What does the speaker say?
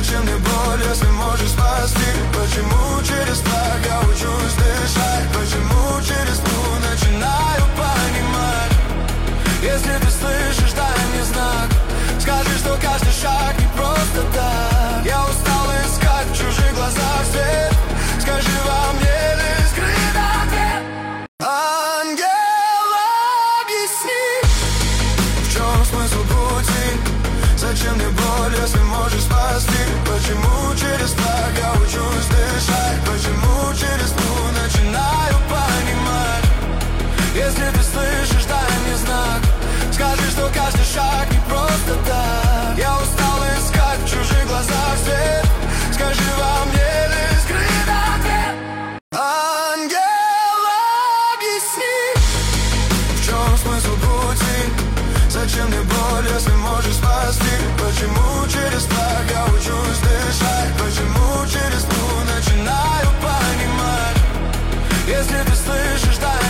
Зачем мне боль, если можешь спасти? Почему через страх я учусь дышать? Почему через тьму начинаю понимать? Если ты слышишь, дай мне знак. Скажи, что каждый шаг не просто так. Я устал искать в чужих глазах свет. Скажи, во мне ли скрыт ответ? Ангел, объясни, в чем смысл пути? Зачем мне боль, если можешь спасти? Почему через страх я учусь дышать? Почему через тьму начинаю понимать? Если ты слышишь, дай мне знак. Скажи, что каждый шаг не просто так. Я устал искать в чужих глазах свет. Скажи, во мне ли скрыт ответ? Ангел, объясни, в чем смысл пути? Зачем мне боль, если можешь спасти? Почему через страх я